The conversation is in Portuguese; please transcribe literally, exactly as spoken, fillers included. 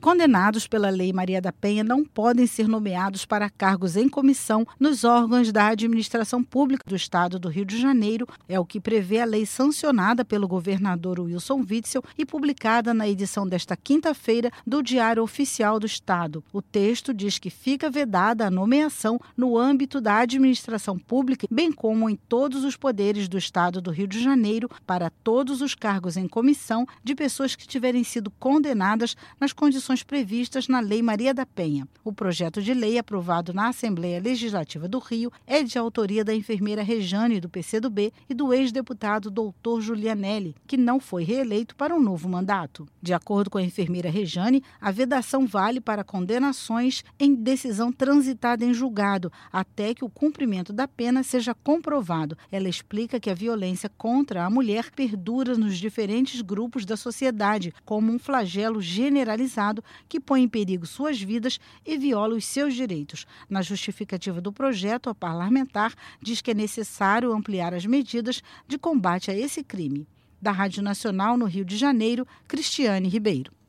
Condenados pela Lei Maria da Penha não podem ser nomeados para cargos em comissão nos órgãos da administração pública do Estado do Rio de Janeiro, é o que prevê a lei sancionada pelo governador Wilson Witzel e publicada na edição desta quinta-feira do Diário Oficial do Estado. O texto diz que fica vedada a nomeação no âmbito da administração pública, bem como em todos os poderes do Estado do Rio de Janeiro, para todos os cargos em comissão de pessoas que tiverem sido condenadas nas condições previstas na Lei Maria da Penha. O projeto de lei aprovado na Assembleia Legislativa do Rio é de autoria da enfermeira Rejane, do P C do B, e do ex-deputado doutor Julianelli, que não foi reeleito para um novo mandato. De acordo com a enfermeira Rejane, a vedação vale para condenações em decisão transitada em julgado, até que o cumprimento da pena seja comprovado. Ela explica que a violência contra a mulher perdura nos diferentes grupos da sociedade, como um flagelo generalizado que põe em perigo suas vidas e viola os seus direitos. Na justificativa do projeto, a parlamentar diz que é necessário ampliar as medidas de combate a esse crime. Da Rádio Nacional no Rio de Janeiro, Cristiane Ribeiro.